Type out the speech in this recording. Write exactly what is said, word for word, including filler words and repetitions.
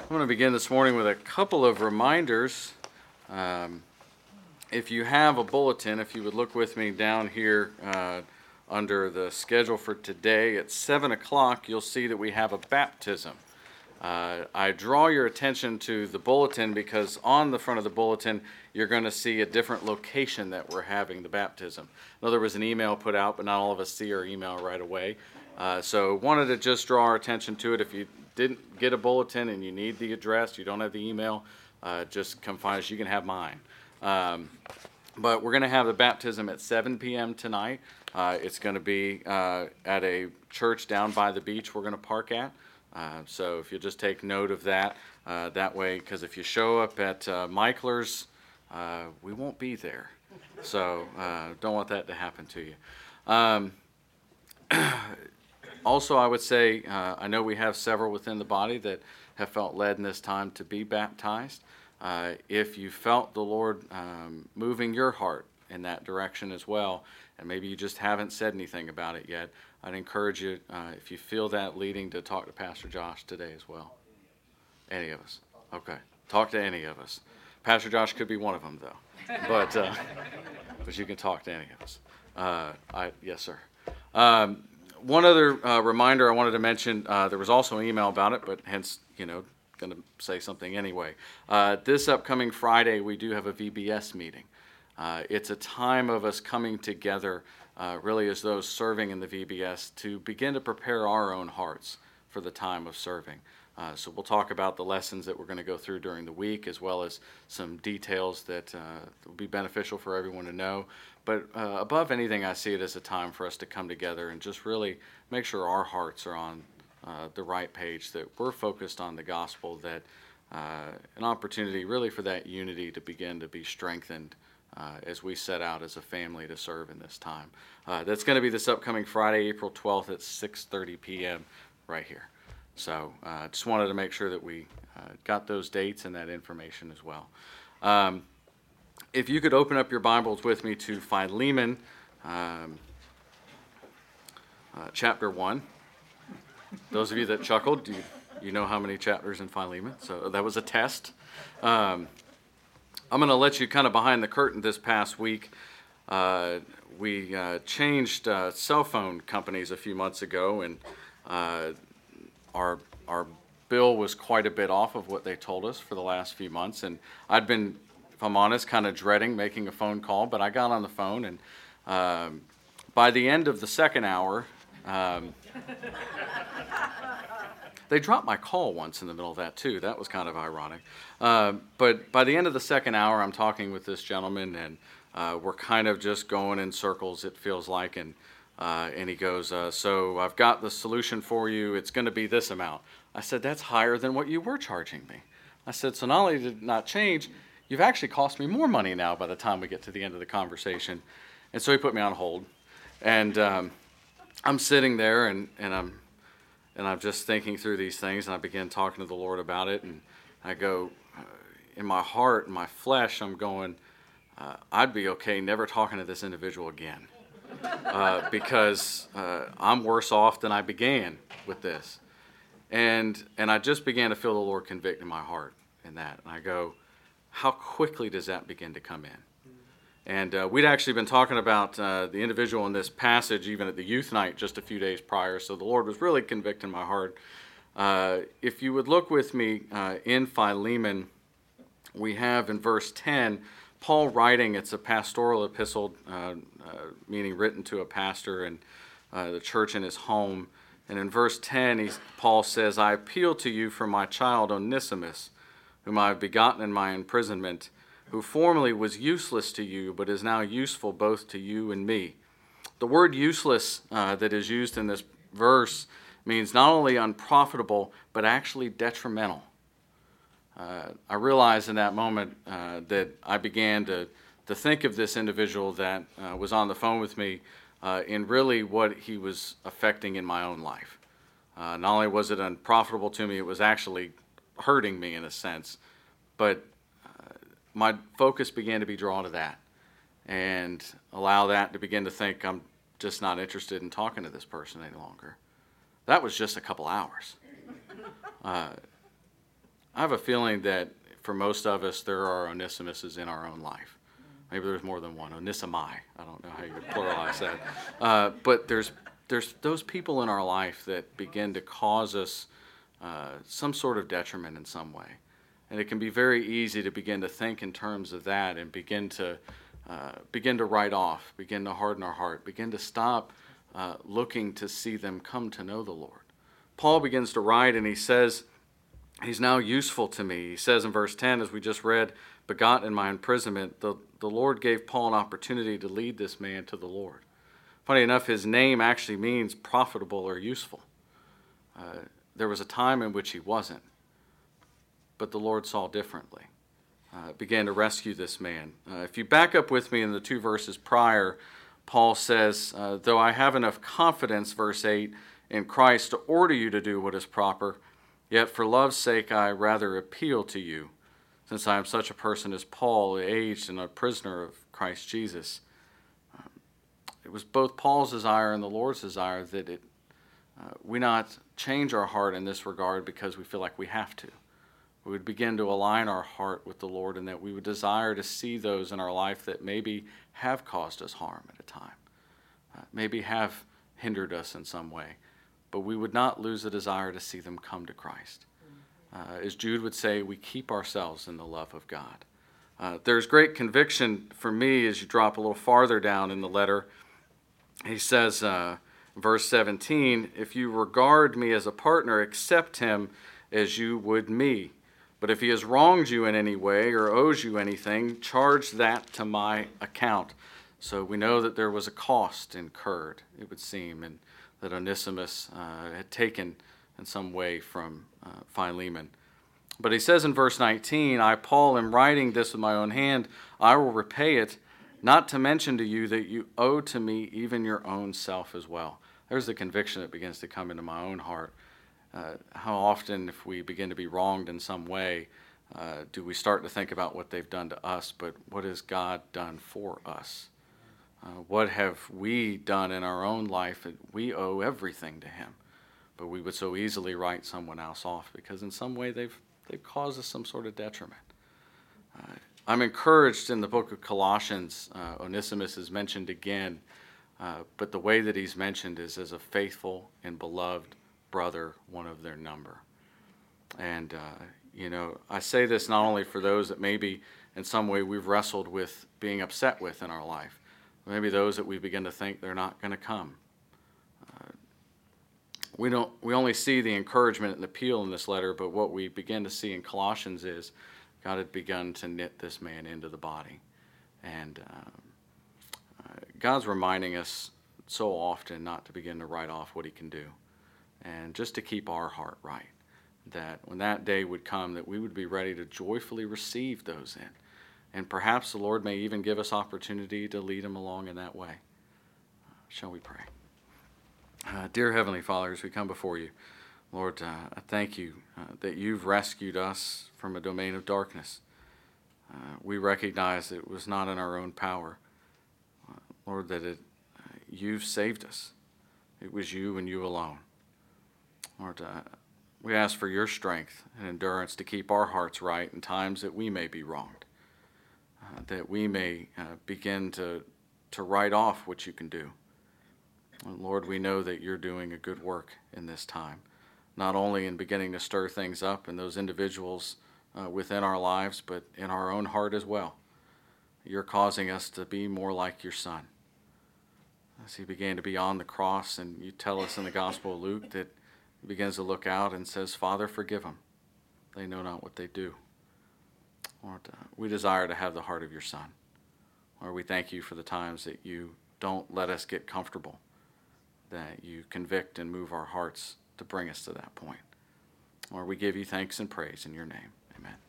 I'm going to begin this morning with a couple of reminders. Um, if you have a bulletin, if you would look with me down here uh, under the schedule for today at seven o'clock, you'll see that we have a baptism. Uh, I draw your attention to the bulletin because on the front of the bulletin, you're going to see a different location that we're having the baptism. I know there was an email put out, but not all of us see our email right away. Uh, so wanted to just draw our attention to it. If you didn't get a bulletin and you need the address, you don't have the email, uh, just come find us. You can have mine. Um, but we're going to have the baptism at seven p.m. tonight. Uh, it's going to be uh, at a church down by the beach we're going to park at. Uh, so if you'll just take note of that, uh, that way, because if you show up at uh, Michler's, uh, we won't be there. So uh, don't want that to happen to you. Um, Also, I would say, uh, I know we have several within the body that have felt led in this time to be baptized. Uh, if you felt the Lord um, moving your heart in that direction as well, and maybe you just haven't said anything about it yet, I'd encourage you, uh, if you feel that leading, to talk to Pastor Josh today as well. Any of us. Okay. Talk to any of us. Pastor Josh could be one of them, though. But, uh, but you can talk to any of us. Uh, I, yes, sir. Um, One other uh, reminder I wanted to mention, uh, there was also an email about it, but hence, you know, going to say something anyway. Uh, this upcoming Friday, we do have a V B S meeting. Uh, it's a time of us coming together, uh, really as those serving in the V B S, to begin to prepare our own hearts for the time of serving. Uh, so we'll talk about the lessons that we're going to go through during the week, as well as some details that uh, will be beneficial for everyone to know. But uh, above anything, I see it as a time for us to come together and just really make sure our hearts are on uh, the right page, that we're focused on the gospel, that uh, an opportunity really for that unity to begin to be strengthened uh, as we set out as a family to serve in this time. Uh, that's going to be this upcoming Friday, April twelfth at six thirty p.m. right here. So I uh, just wanted to make sure that we uh, got those dates and that information as well. Um, if you could open up your Bibles with me to Philemon, um, uh, chapter one. Those of you that chuckled, you, you know how many chapters in Philemon, so that was a test. Um, I'm going to let you kind of behind the curtain this past week. Uh, we uh, changed uh, cell phone companies a few months ago, and uh, Our our bill was quite a bit off of what they told us for the last few months, and I'd been, if I'm honest, kind of dreading making a phone call, but I got on the phone, and um, by the end of the second hour, um, they dropped my call once in the middle of that too. That was kind of ironic. Uh, but by the end of the second hour, I'm talking with this gentleman, and uh, we're kind of just going in circles, it feels like, and Uh, and he goes, uh, so I've got the solution for you. It's going to be this amount. I said, that's higher than what you were charging me. I said, so not only did it not change, you've actually cost me more money now by the time we get to the end of the conversation. And so he put me on hold. And um, I'm sitting there, and, and I'm and I'm just thinking through these things, and I begin talking to the Lord about it. And I go, uh, in my heart, in my flesh, I'm going, uh, I'd be okay never talking to this individual again. Uh, because uh, I'm worse off than I began with this. And and I just began to feel the Lord convict in my heart in that. And I go, how quickly does that begin to come in? And uh, we'd actually been talking about uh, the individual in this passage even at the youth night just a few days prior, so the Lord was really convicting my heart. Uh, if you would look with me uh, in Philemon, we have in verse ten, Paul writing, it's a pastoral epistle, uh, uh, meaning written to a pastor and uh, the church in his home. And in verse ten, he's, Paul says, I appeal to you for my child Onesimus, whom I have begotten in my imprisonment, who formerly was useless to you, but is now useful both to you and me. The word useless uh, that is used in this verse means not only unprofitable, but actually detrimental. Uh, I realized in that moment uh, that I began to, to think of this individual that uh, was on the phone with me uh, in really what he was affecting in my own life. Uh, not only was it unprofitable to me, it was actually hurting me in a sense. But uh, my focus began to be drawn to that, and allow that to begin to think I'm just not interested in talking to this person any longer. That was just a couple hours. Uh, I have a feeling that for most of us, there are Onesimuses in our own life. Maybe there's more than one. Onesimi. I don't know how you pluralize that. Uh, but there's there's those people in our life that begin to cause us uh, some sort of detriment in some way. And it can be very easy to begin to think in terms of that and begin to uh, begin to write off, begin to harden our heart, begin to stop uh, looking to see them come to know the Lord. Paul begins to write and he says, he's now useful to me. He says in verse ten, as we just read, begotten in my imprisonment, the, the Lord gave Paul an opportunity to lead this man to the Lord. Funny enough, his name actually means profitable or useful. Uh, there was a time in which he wasn't, but the Lord saw differently. Uh, began to rescue this man. Uh, if you back up with me in the two verses prior, Paul says, uh, though I have enough confidence, verse eight, in Christ to order you to do what is proper, yet for love's sake I rather appeal to you, since I am such a person as Paul, aged and a prisoner of Christ Jesus. Um, it was both Paul's desire and the Lord's desire that it, uh, we not change our heart in this regard because we feel like we have to. We would begin to align our heart with the Lord, and that we would desire to see those in our life that maybe have caused us harm at a time, uh, maybe have hindered us in some way, but we would not lose the desire to see them come to Christ. Uh, as Jude would say, we keep ourselves in the love of God. Uh, there's great conviction for me as you drop a little farther down in the letter. He says, uh, verse seventeen, if you regard me as a partner, accept him as you would me. But if he has wronged you in any way or owes you anything, charge that to my account. So we know that there was a cost incurred, it would seem, and that Onesimus uh, had taken in some way from uh, Philemon. But he says in verse nineteen, I, Paul, am writing this with my own hand. I will repay it, not to mention to you that you owe to me even your own self as well. There's the conviction that begins to come into my own heart. Uh, how often, if we begin to be wronged in some way, uh, do we start to think about what they've done to us, but what has God done for us? Uh, what have we done in our own life that we owe everything to him? But we would so easily write someone else off because in some way they've they've caused us some sort of detriment. Uh, I'm encouraged in the book of Colossians. Uh, Onesimus is mentioned again, uh, but the way that he's mentioned is as a faithful and beloved brother, one of their number. And, uh, you know, I say this not only for those that maybe in some way we've wrestled with being upset with in our life, maybe those that we begin to think they're not going to come. Uh, we don't. We only see the encouragement and appeal in this letter, but what we begin to see in Colossians is God had begun to knit this man into the body. And uh, uh, God's reminding us so often not to begin to write off what he can do, and just to keep our heart right, that when that day would come, that we would be ready to joyfully receive those in. And perhaps the Lord may even give us opportunity to lead them along in that way. Uh, shall we pray? Uh, dear Heavenly Father, as we come before you, Lord, uh, I thank you uh, that you've rescued us from a domain of darkness. Uh, we recognize that it was not in our own power, uh, Lord, that it, uh, you've saved us. It was you and you alone. Lord, uh, we ask for your strength and endurance to keep our hearts right in times that we may be wronged, uh, that we may uh, begin to, to write off what you can do. And Lord, we know that you're doing a good work in this time, not only in beginning to stir things up in those individuals uh, within our lives, but in our own heart as well. You're causing us to be more like your Son. As he began to be on the cross, and you tell us in the Gospel of Luke that he begins to look out and says, Father, forgive them. They know not what they do. Lord, uh, we desire to have the heart of your Son. Lord, we thank you for the times that you don't let us get comfortable, that you convict and move our hearts to bring us to that point. Lord, we give you thanks and praise in your name. Amen.